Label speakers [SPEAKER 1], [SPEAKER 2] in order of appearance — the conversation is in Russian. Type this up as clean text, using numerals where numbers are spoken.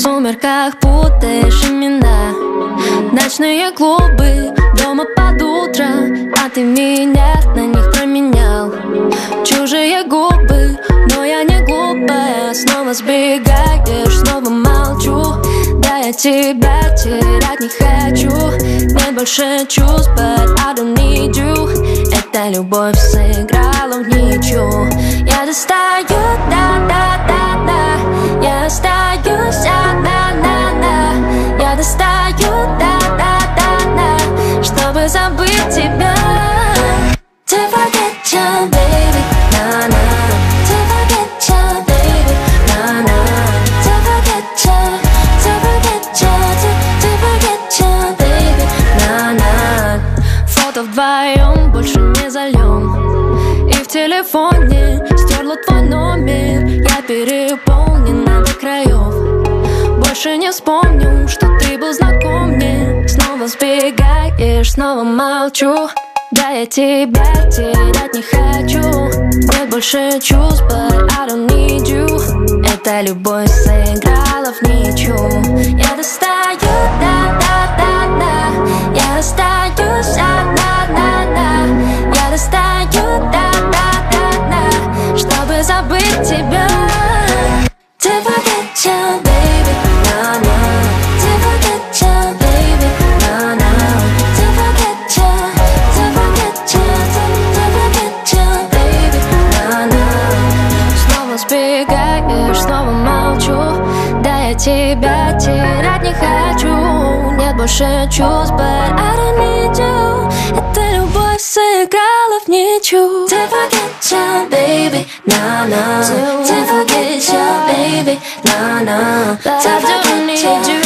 [SPEAKER 1] сумерках путаешь имена. Ночные клубы, дома под утро, а ты меня на них променял. Чужие губы, но я не глупая. Снова сбегаешь, снова молчу. Да, я тебя терять не хочу. Нет больше чувств, but I don't need you. Эта любовь сыграла в ничью. Я достаю, да-да-да-да. Я остаюсь одна-на-на. Я достаю, да-да-да-да. Чтобы забыть тебя. To forget you, baby, na-na. To forget you, baby, na-na. To forget you, to forget you, to forget you, baby, na-na. Фото вдвоем больше не зальем. И в телефоне стерла твой номер. Я переполнена до краев. Больше не вспомню, что ты был знаком мне. Снова сбегаешь, снова молчу. Да, я тебя терять не хочу. Нет больше чувств, but I don't need you. Эта любовь сыграла в ничью. Я достаю, да-да-да-да. Я остаюсь одна-на-на. Я достаю, да-да-да-да. Чтобы забыть тебя. To forget you, baby, na-na. To forget you, baby, na-na. To forget you, to forget you, to forget you, baby, na-na. Снова сбегаешь, снова молчу. Да, я тебя терять не хочу. Нет больше чувств, but I don't need you. Эта любовь сыграла в ничью. To forget you, baby, na-na. To forget you, baby, na-na. I don't need you.